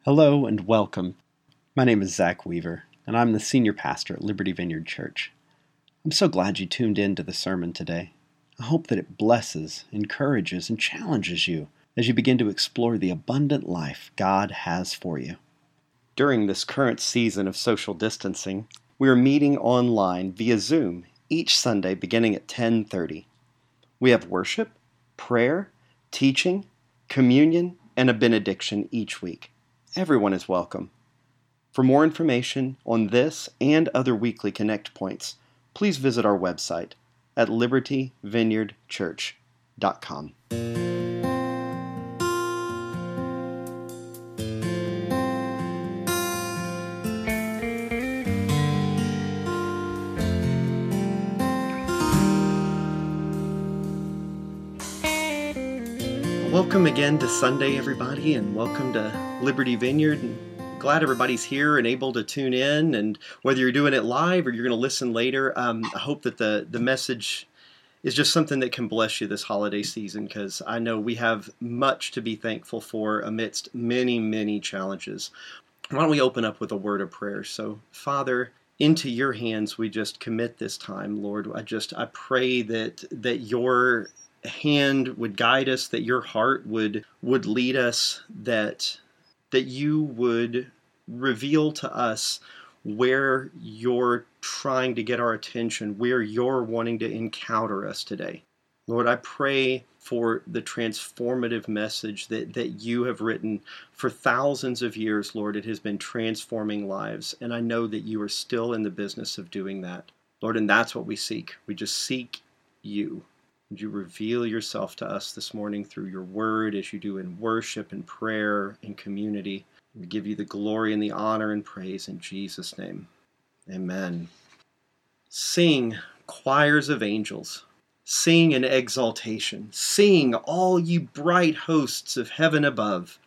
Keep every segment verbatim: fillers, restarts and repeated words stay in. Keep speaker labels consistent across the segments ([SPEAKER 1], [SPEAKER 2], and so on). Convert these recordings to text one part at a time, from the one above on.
[SPEAKER 1] Hello and welcome. My name is Zach Weaver, and I'm the senior pastor at Liberty Vineyard Church. I'm so glad you tuned in to the sermon today. I hope that it blesses, encourages, and challenges you as you begin to explore the abundant life God has for you. During this current season of social distancing, we are meeting online via Zoom each Sunday beginning at ten thirty. We have worship, prayer, teaching, communion, and a benediction each week. Everyone is welcome. For more information on this and other weekly Connect points, please visit our website at liberty vineyard church dot com. Welcome again to Sunday, everybody, and welcome to Liberty Vineyard. And glad everybody's here and able to tune in. And whether you're doing it live or you're going to listen later, um, I hope that the, the message is just something that can bless you this holiday season, because I know we have much to be thankful for amidst many, many challenges. Why don't we open up with a word of prayer? So, Father, into your hands we just commit this time, Lord. I just I pray that that your hand would guide us, that your heart would would lead us, that that you would reveal to us where you're trying to get our attention, where you're wanting to encounter us today. Lord, I pray for the transformative message that, that you have written for thousands of years, Lord. It has been transforming lives, and I know that you are still in the business of doing that, Lord, and that's what we seek. We just seek you. Would you reveal yourself to us this morning through your word, as you do in worship and prayer and community? We give you the glory and the honor and praise in Jesus' name. Amen. Sing, choirs of angels. Sing in exaltation. Sing, all you bright hosts of heaven above.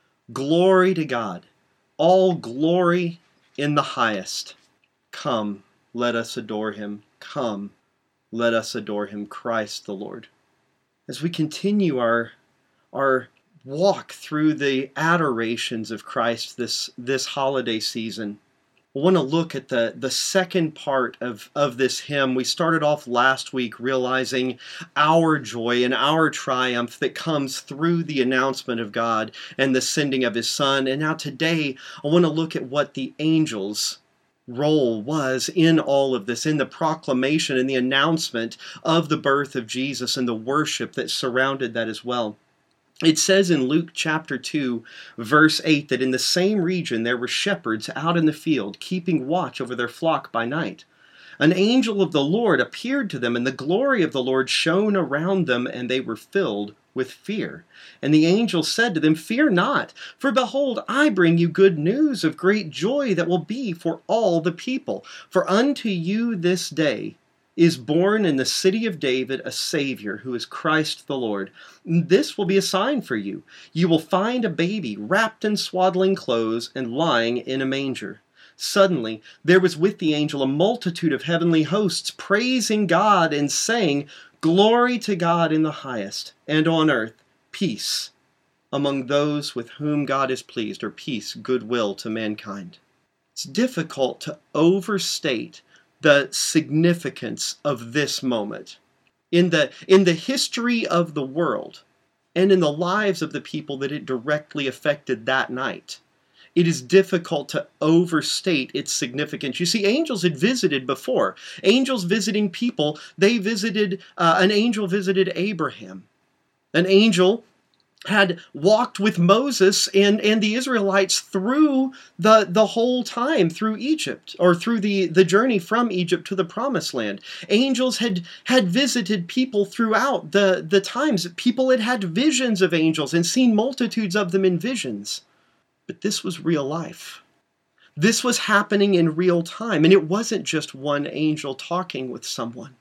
[SPEAKER 1] Glory to God. All glory in the highest. Come, let us adore him. Come, let us adore him, Christ the Lord. As we continue our, our walk through the adorations of Christ this, this holiday season, I want to look at the, the second part of, of this hymn. We started off last week realizing our joy and our triumph that comes through the announcement of God and the sending of his Son. And now today, I want to look at what the angels' role was in all of this, in the proclamation and the announcement of the birth of Jesus and the worship that surrounded that as well. It says in Luke chapter two, verse eight, that in the same region there were shepherds out in the field, keeping watch over their flock by night. An angel of the Lord appeared to them, and the glory of the Lord shone around them, and they were filled with fear. And the angel said to them, "Fear not, for behold, I bring you good news of great joy that will be for all the people. For unto you this day is born in the city of David a Savior, who is Christ the Lord. This will be a sign for you. You will find a baby wrapped in swaddling clothes and lying in a manger." Suddenly there was with the angel a multitude of heavenly hosts, praising God and saying, "Glory to God in the highest, and on earth peace among those with whom God is pleased," or peace, goodwill to mankind. It's difficult to overstate the significance of this moment in the in the history of the world and in the lives of the people that it directly affected that night. It is difficult to overstate its significance. You see, angels had visited before. Angels visiting people, they visited, uh, an angel visited Abraham. An angel had walked with Moses and, and the Israelites through the, the whole time through Egypt, or through the, the journey from Egypt to the Promised Land. Angels had, had visited people throughout the, the times. People had had visions of angels and seen multitudes of them in visions. But this was real life. This was happening in real time, and it wasn't just one angel talking with someone.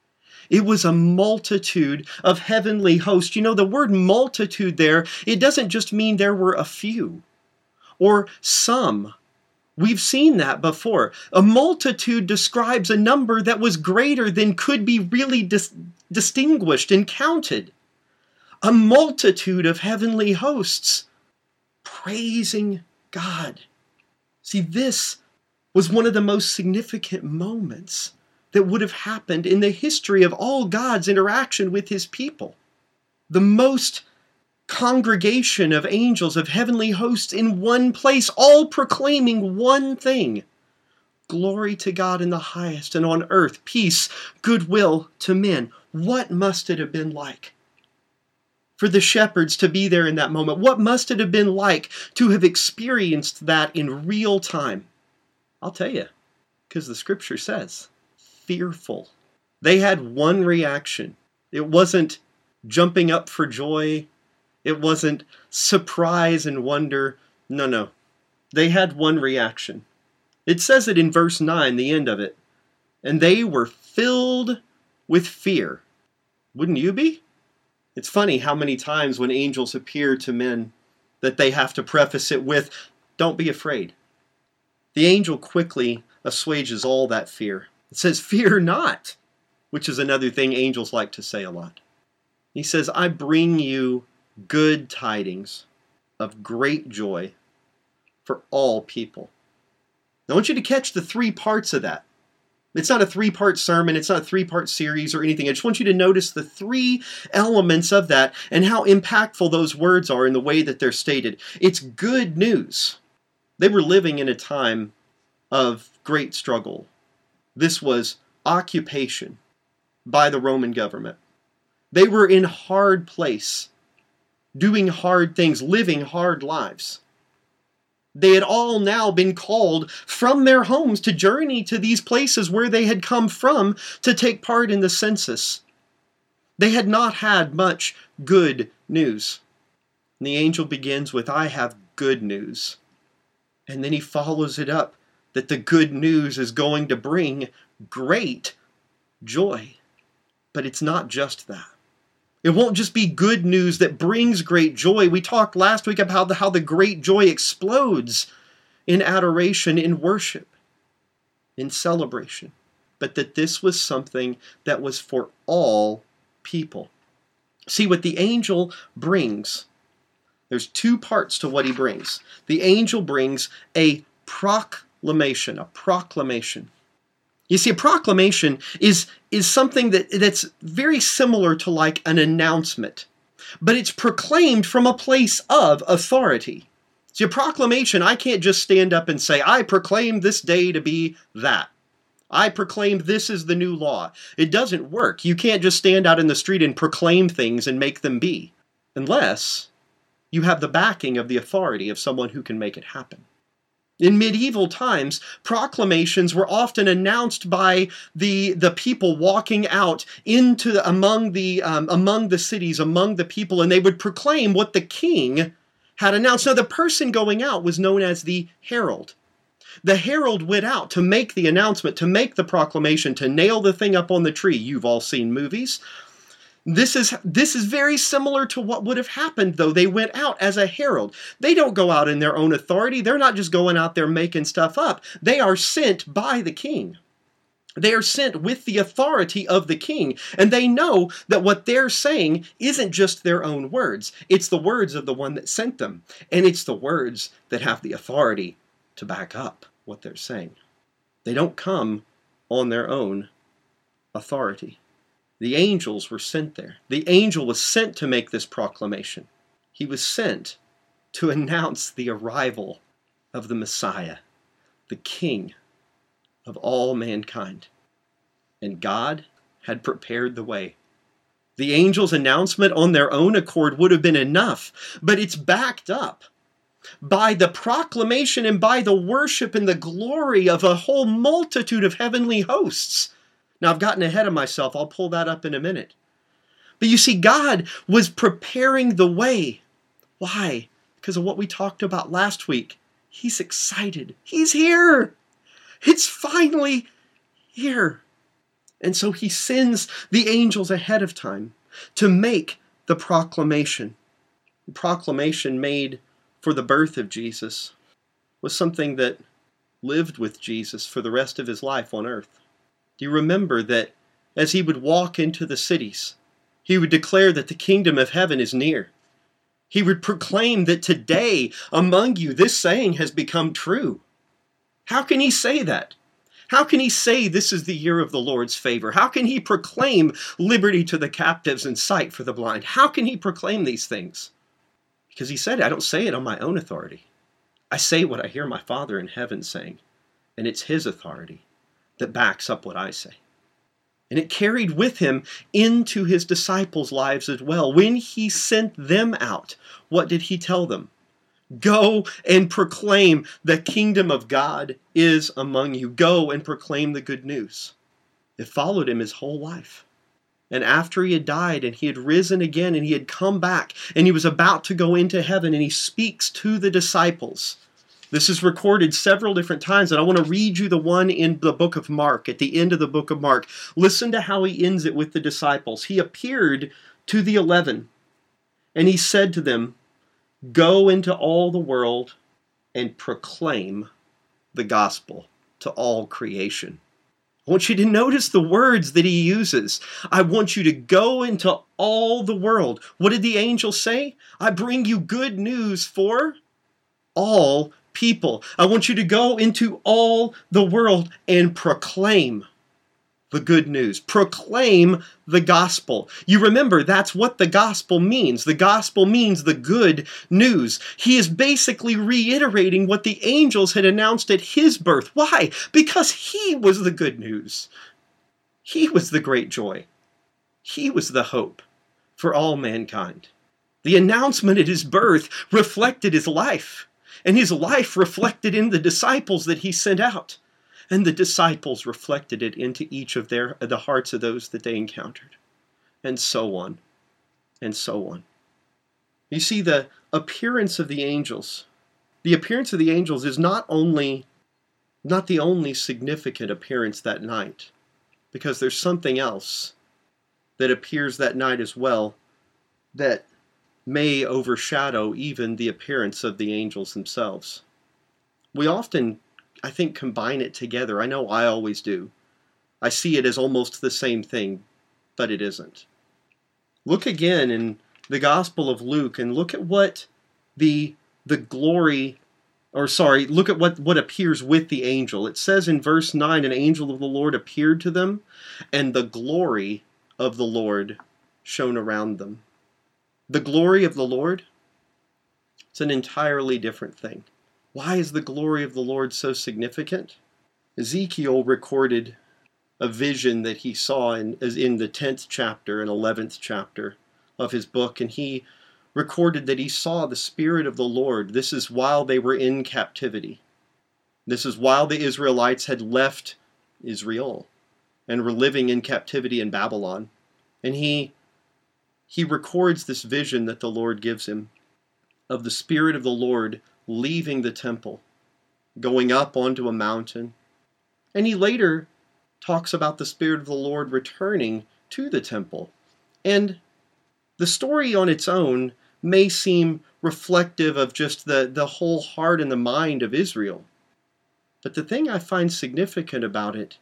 [SPEAKER 1] It was a multitude of heavenly hosts. You know, the word multitude there, it doesn't just mean there were a few or some. We've seen that before. A multitude describes a number that was greater than could be really dis- distinguished and counted. A multitude of heavenly hosts praising God. See, this was one of the most significant moments that would have happened in the history of all God's interaction with his people. The most congregation of angels, of heavenly hosts in one place, all proclaiming one thing. Glory to God in the highest, and on earth peace, goodwill to men. What must it have been like for the shepherds to be there in that moment? What must it have been like to have experienced that in real time? I'll tell you, because the scripture says, fearful. They had one reaction. It wasn't jumping up for joy. It wasn't surprise and wonder. No, no. They had one reaction. It says it in verse nine, the end of it. And they were filled with fear. Wouldn't you be? It's funny how many times when angels appear to men that they have to preface it with, don't be afraid. The angel quickly assuages all that fear. It says, fear not, which is another thing angels like to say a lot. He says, I bring you good tidings of great joy for all people. I want you to catch the three parts of that. It's not a three-part sermon. It's not a three-part series or anything. I just want you to notice the three elements of that and how impactful those words are in the way that they're stated. It's good news. They were living in a time of great struggle. This was occupation by the Roman government. They were in hard place, doing hard things, living hard lives. They had all now been called from their homes to journey to these places where they had come from to take part in the census. They had not had much good news. And the angel begins with, I have good news. And then he follows it up that the good news is going to bring great joy. But it's not just that. It won't just be good news that brings great joy. We talked last week about the, how the great joy explodes in adoration, in worship, in celebration. But that this was something that was for all people. See, what the angel brings, there's two parts to what he brings. The angel brings a proclamation, a proclamation. You see, a proclamation is, is something that, that's very similar to like an announcement, but it's proclaimed from a place of authority. See, a proclamation, I can't just stand up and say, I proclaim this day to be that. I proclaim this is the new law. It doesn't work. You can't just stand out in the street and proclaim things and make them be, unless you have the backing of the authority of someone who can make it happen. In medieval times, proclamations were often announced by the, the people walking out into the, among the um, among the cities, among the people, and they would proclaim what the king had announced. Now, the person going out was known as the herald. The herald went out to make the announcement, to make the proclamation, to nail the thing up on the tree. You've all seen movies. This is, this is very similar to what would have happened, though. They went out as a herald. They don't go out in their own authority. They're not just going out there making stuff up. They are sent by the king. They are sent with the authority of the king. And they know that what they're saying isn't just their own words. It's the words of the one that sent them. And it's the words that have the authority to back up what they're saying. They don't come on their own authority. The angels were sent there. The angel was sent to make this proclamation. He was sent to announce the arrival of the Messiah, the King of all mankind. And God had prepared the way. The angel's announcement on their own accord would have been enough, but it's backed up by the proclamation and by the worship and the glory of a whole multitude of heavenly hosts. Now, I've gotten ahead of myself. I'll pull that up in a minute. But you see, God was preparing the way. Why? Because of what we talked about last week. He's excited. He's here. It's finally here. And so he sends the angels ahead of time to make the proclamation. The proclamation made for the birth of Jesus was something that lived with Jesus for the rest of his life on earth. Do you remember that as he would walk into the cities, he would declare that the kingdom of heaven is near? He would proclaim that today among you this saying has become true. How can he say that? How can he say this is the year of the Lord's favor? How can he proclaim liberty to the captives and sight for the blind? How can he proclaim these things? Because he said, I don't say it on my own authority. I say what I hear my Father in heaven saying, and it's his authority that backs up what I say. And it carried with him into his disciples' lives as well. When he sent them out, what did he tell them? Go and proclaim the kingdom of God is among you. Go and proclaim the good news. It followed him his whole life. And after he had died and he had risen again and he had come back and he was about to go into heaven and he speaks to the disciples. This is recorded several different times, and I want to read you the one in the book of Mark, at the end of the book of Mark. Listen to how he ends it with the disciples. He appeared to the eleven, and he said to them, go into all the world and proclaim the gospel to all creation. I want you to notice the words that he uses. I want you to go into all the world. What did the angel say? I bring you good news for all people. I want you to go into all the world and proclaim the good news. Proclaim the gospel. You remember, that's what the gospel means. The gospel means the good news. He is basically reiterating what the angels had announced at his birth. Why? Because he was the good news. He was the great joy. He was the hope for all mankind. The announcement at his birth reflected his life, and his life reflected in the disciples that he sent out. And the disciples reflected it into each of their the hearts of those that they encountered. And so on. And so on. You see, the appearance of the angels. The appearance of the angels is not only not the only significant appearance that night. Because there's something else that appears that night as well that may overshadow even the appearance of the angels themselves. We often, I think, combine it together. I know I always do. I see it as almost the same thing, but it isn't. Look again in the Gospel of Luke and look at what the the glory, or sorry, look at what, what appears with the angel. It says in verse nine, an angel of the Lord appeared to them, and the glory of the Lord shone around them. The glory of the Lord, it's an entirely different thing. Why is the glory of the Lord so significant? Ezekiel recorded a vision that he saw in, in the tenth chapter and eleventh chapter of his book, and he recorded that he saw the Spirit of the Lord. This is while they were in captivity. This is while the Israelites had left Israel and were living in captivity in Babylon. And he, he records this vision that the Lord gives him of the Spirit of the Lord leaving the temple, going up onto a mountain. And he later talks about the Spirit of the Lord returning to the temple. And the story on its own may seem reflective of just the, the whole heart and the mind of Israel. But the thing I find significant about it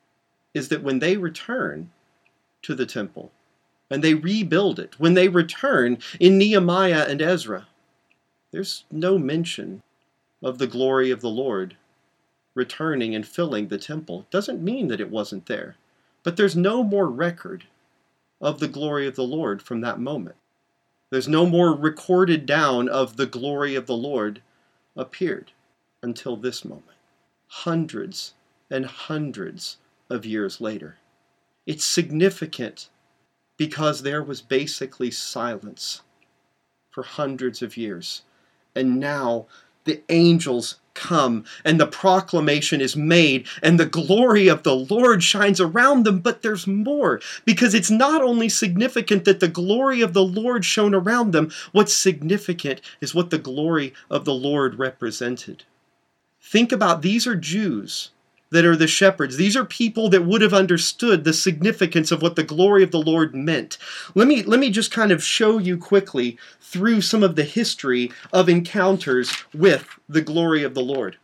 [SPEAKER 1] is that when they return to the temple and they rebuild it, when they return in Nehemiah and Ezra, there's no mention of the glory of the Lord returning and filling the temple. Doesn't mean that it wasn't there, but there's no more record of the glory of the Lord from that moment. There's no more recorded down of the glory of the Lord appeared until this moment, hundreds and hundreds of years later. It's significant because there was basically silence for hundreds of years. And now the angels come and the proclamation is made and the glory of the Lord shines around them. But there's more, because it's not only significant that the glory of the Lord shone around them. What's significant is what the glory of the Lord represented. Think about, these are Jews that are the shepherds. These are people that would have understood the significance of what the glory of the Lord meant. Let me, let me just kind of show you quickly through some of the history of encounters with the glory of the Lord.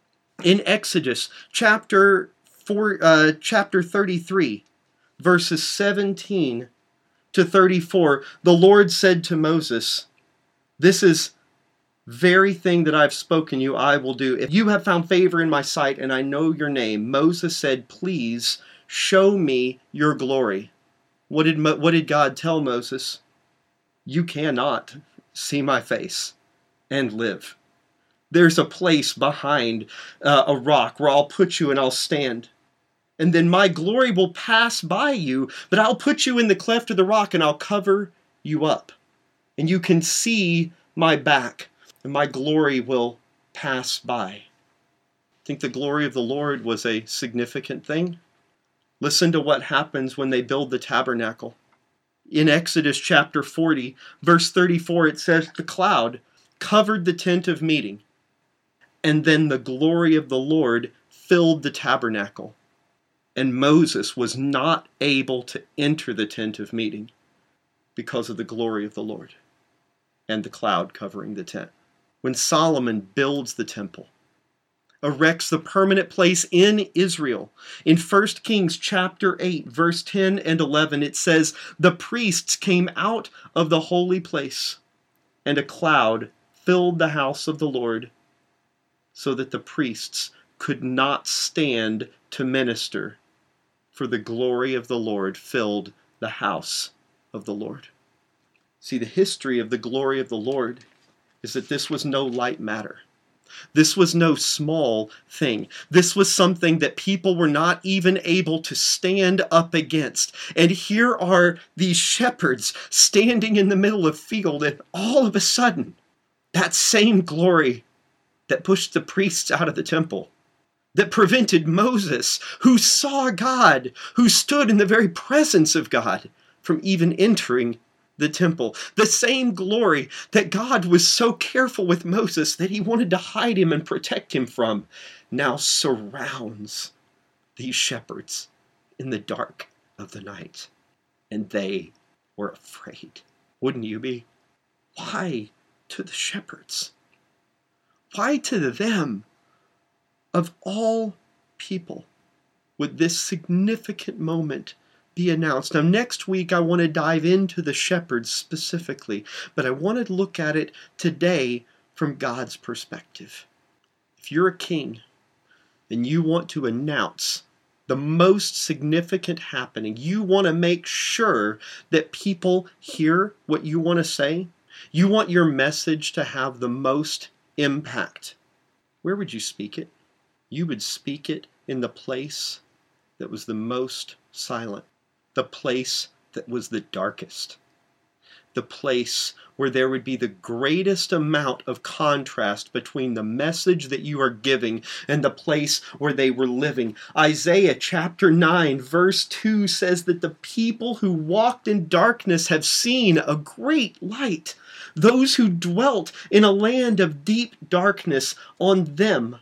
[SPEAKER 1] In Exodus chapter four, uh, chapter thirty-three, verses seventeen to thirty-four, the Lord said to Moses, This is very thing that I've spoken you, I will do. If you have found favor in my sight, and I know your name. Moses said, please show me your glory. What did, Mo- what did God tell Moses? You cannot see my face and live. There's a place behind uh, a rock where I'll put you and I'll stand. And then my glory will pass by you, but I'll put you in the cleft of the rock and I'll cover you up. And you can see my back, and my glory will pass by. I think the glory of the Lord was a significant thing. Listen to what happens when they build the tabernacle. In Exodus chapter forty, verse thirty-four, it says, the cloud covered the tent of meeting, and then the glory of the Lord filled the tabernacle. And Moses was not able to enter the tent of meeting because of the glory of the Lord and the cloud covering the tent. When Solomon builds the temple, erects the permanent place in Israel, in First Kings chapter eight, verse ten and eleven, it says, the priests came out of the holy place, and a cloud filled the house of the Lord, so that the priests could not stand to minister, for the glory of the Lord filled the house of the Lord. See, the history of the glory of the Lord is that this was no light matter. This was no small thing. This was something that people were not even able to stand up against. And here are these shepherds standing in the middle of field, and all of a sudden, that same glory that pushed the priests out of the temple, that prevented Moses, who saw God, who stood in the very presence of God, from even entering the temple. The same glory that God was so careful with Moses that he wanted to hide him and protect him from, now surrounds these shepherds in the dark of the night. And they were afraid. Wouldn't you be? Why to the shepherds? Why to them, of all people, would this significant moment be announced? Now, next week I want to dive into the shepherds specifically, but I want to look at it today from God's perspective. If you're a king and you want to announce the most significant happening, you want to make sure that people hear what you want to say, you want your message to have the most impact, where would you speak it? You would speak it in the place that was the most silent, the place that was the darkest, the place where there would be the greatest amount of contrast between the message that you are giving and the place where they were living. Isaiah chapter nine verse two says that the people who walked in darkness have seen a great light. Those who dwelt in a land of deep darkness, on them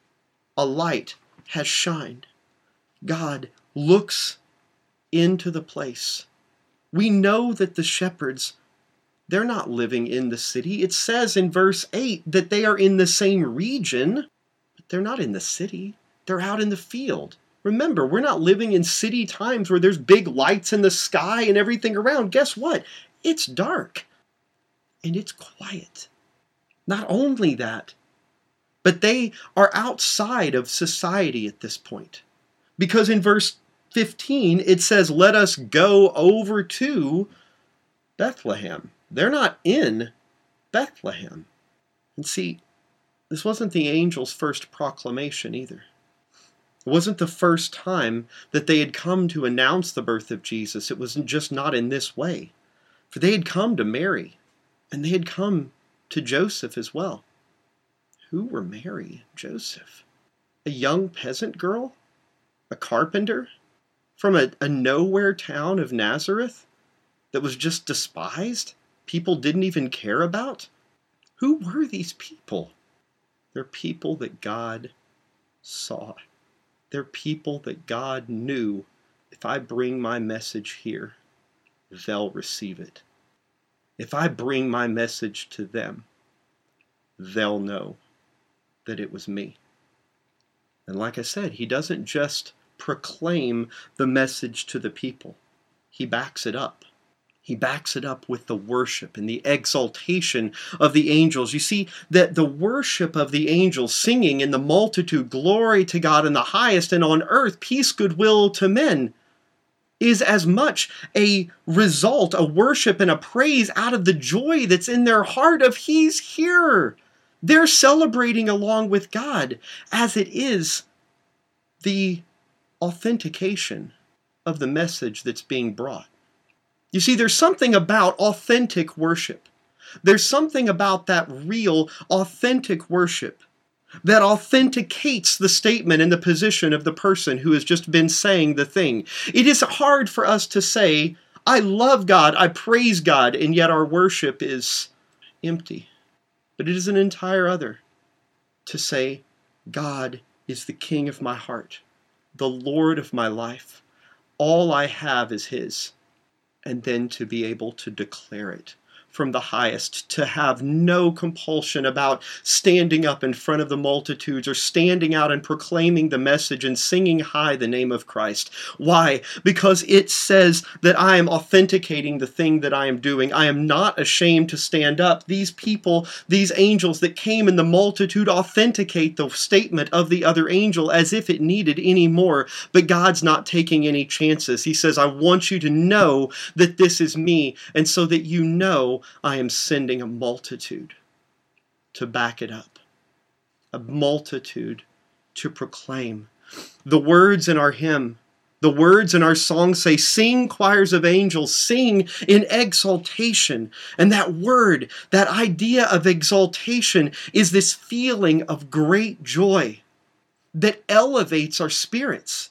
[SPEAKER 1] a light has shined. God looks into the place. We know that the shepherds, they're not living in the city. It says in verse eight that they are in the same region, but they're not in the city. They're out in the field. Remember, we're not living in city times where there's big lights in the sky and everything around. Guess what? It's dark and it's quiet. Not only that, but they are outside of society at this point. Because in verse fifteen, it says, let us go over to Bethlehem. They're not in Bethlehem. And see, this wasn't the angel's first proclamation either. It wasn't the first time that they had come to announce the birth of Jesus. It wasn't just not in this way. For they had come to Mary, and they had come to Joseph as well. Who were Mary and Joseph? A young peasant girl? A carpenter? From a, a nowhere town of Nazareth that was just despised? People didn't even care about? Who were these people? They're people that God saw. They're people that God knew, if I bring my message here, they'll receive it. If I bring my message to them, they'll know that it was me. And like I said, he doesn't just proclaim the message to the people. He backs it up. He backs it up with the worship and the exaltation of the angels. You see that the worship of the angels singing in the multitude, glory to God in the highest, and on earth peace, goodwill to men, is as much a result, a worship and a praise out of the joy that's in their heart of He's here. They're celebrating along with God, as it is the authentication of the message that's being brought. You see, there's something about authentic worship. There's something about that real, authentic worship that authenticates the statement and the position of the person who has just been saying the thing. It is hard for us to say, I love God, I praise God, and yet our worship is empty. But it is an entire other to say, God is the King of my heart, the Lord of my life. All I have is His. And then to be able to declare it from the highest, to have no compulsion about standing up in front of the multitudes or standing out and proclaiming the message and singing high the name of Christ. Why? Because it says that I am authenticating the thing that I am doing. I am not ashamed to stand up. These people, these angels that came in the multitude, authenticate the statement of the other angel as if it needed any more. But God's not taking any chances. He says, I want you to know that this is me, and so that you know I am sending a multitude to back it up, a multitude to proclaim. The words in our hymn, the words in our song say, sing choirs of angels, sing in exaltation. And that word, that idea of exaltation is this feeling of great joy that elevates our spirits,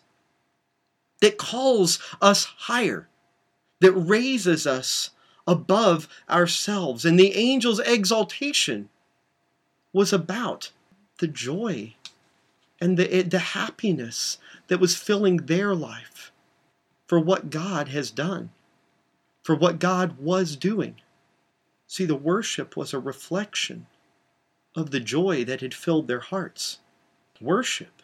[SPEAKER 1] that calls us higher, that raises us above ourselves. And the angel's exaltation was about the joy and the, the happiness that was filling their life for what God has done, for what God was doing. See, the worship was a reflection of the joy that had filled their hearts. Worship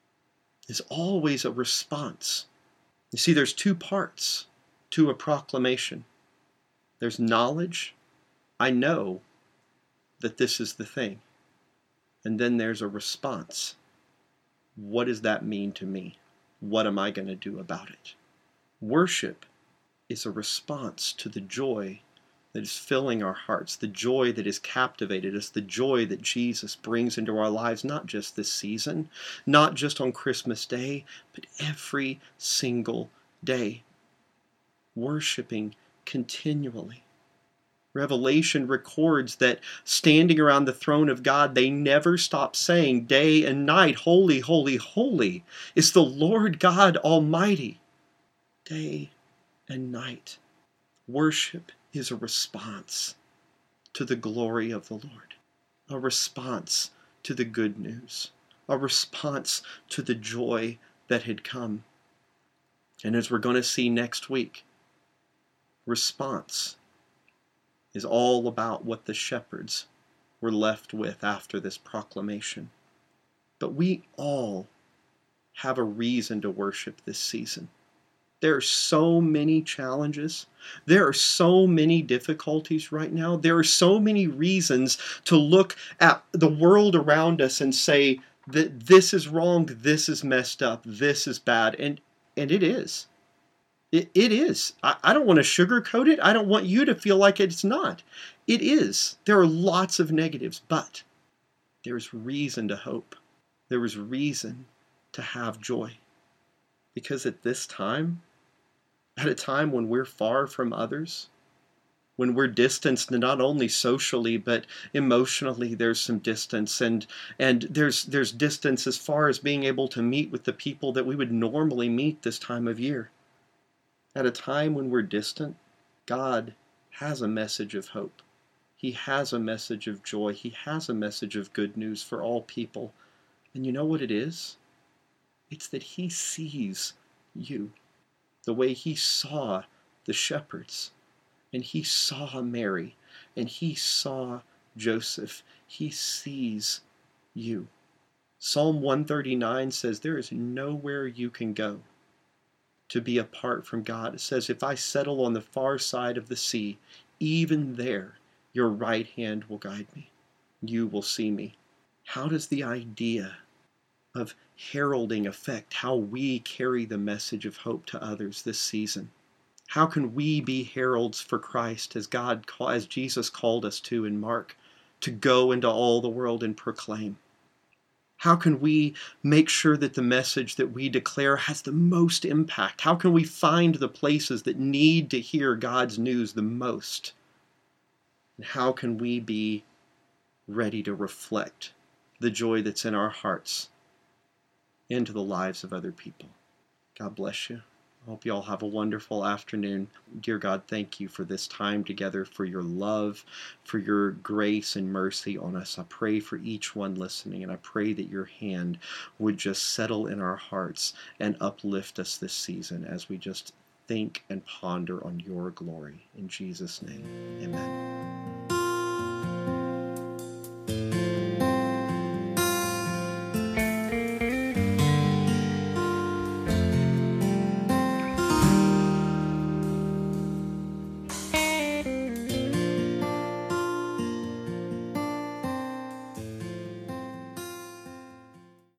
[SPEAKER 1] is always a response. You see, there's two parts to a proclamation. There's knowledge. I know that this is the thing. And then there's a response. What does that mean to me? What am I going to do about it? Worship is a response to the joy that is filling our hearts, the joy that has captivated us, the joy that Jesus brings into our lives, not just this season, not just on Christmas Day, but every single day. Worshiping continually. Revelation records that standing around the throne of God, they never stop saying day and night, holy, holy, holy is the Lord God Almighty. Day and night. Worship is a response to the glory of the Lord, a response to the good news, a response to the joy that had come. And as we're going to see next week, response is all about what the shepherds were left with after this proclamation. But we all have a reason to worship this season. There are so many challenges. There are so many difficulties right now. There are so many reasons to look at the world around us and say that this is wrong, this is messed up, this is bad. And, and it is. It, it is. I, I don't want to sugarcoat it. I don't want you to feel like it's not. It is. There are lots of negatives, but there is reason to hope. There is reason to have joy. Because at this time, at a time when we're far from others, when we're distanced not only socially but emotionally, there's some distance, and and there's there's distance as far as being able to meet with the people that we would normally meet this time of year. At a time when we're distant, God has a message of hope. He has a message of joy. He has a message of good news for all people. And you know what it is? It's that He sees you the way He saw the shepherds, and He saw Mary, and He saw Joseph. He sees you. Psalm one thirty-nine says there is nowhere you can go to be apart from God. It says, if I settle on the far side of the sea, even there your right hand will guide me. You will see me. How does the idea of heralding affect how we carry the message of hope to others this season? How can we be heralds for Christ as God, as Jesus called us to in Mark, to go into all the world and proclaim? How can we make sure that the message that we declare has the most impact? How can we find the places that need to hear God's news the most? And how can we be ready to reflect the joy that's in our hearts into the lives of other people? God bless you. I hope you all have a wonderful afternoon. Dear God, thank you for this time together, for your love, for your grace and mercy on us. I pray for each one listening, and I pray that your hand would just settle in our hearts and uplift us this season as we just think and ponder on your glory. In Jesus' name, amen.